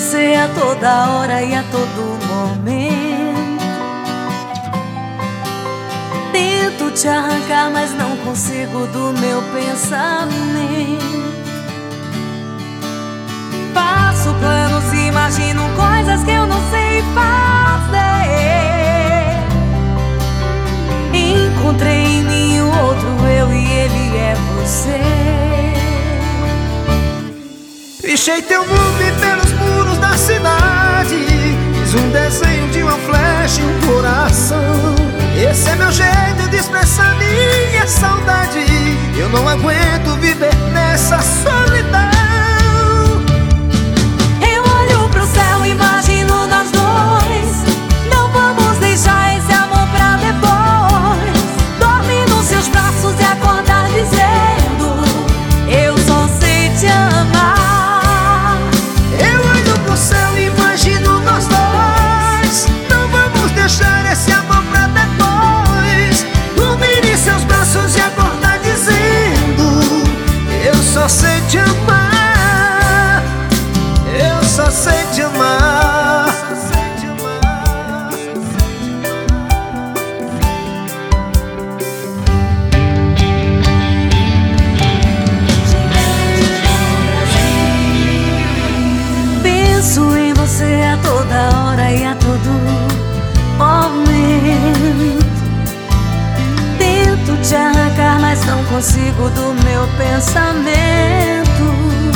você a toda hora e a todo momento. Tento te arrancar, mas não consigo do meu pensamento. Faço planos e imagino coisas que eu não sei fazer. Encontrei em mim o outro eu e ele é você. Pichei teu nome pelos muros da cidade, fiz um desenho de uma flecha e um coração. Esse é meu jeito de expressar minha saudade. Eu não aguento viver nessa solidão. Eu olho pro céu e imagino nós dois. Não vamos deixar esse amor pra depois. Dormir nos seus braços e acordar dizendo: eu só sei te amar. Esse amor pra depois. Dormir em seus braços e acordar dizendo: eu só sei te amar. Eu só sei te amar. Penso em você a toda hora e a todo momento. Tento te arrancar, mas não consigo do meu pensamento.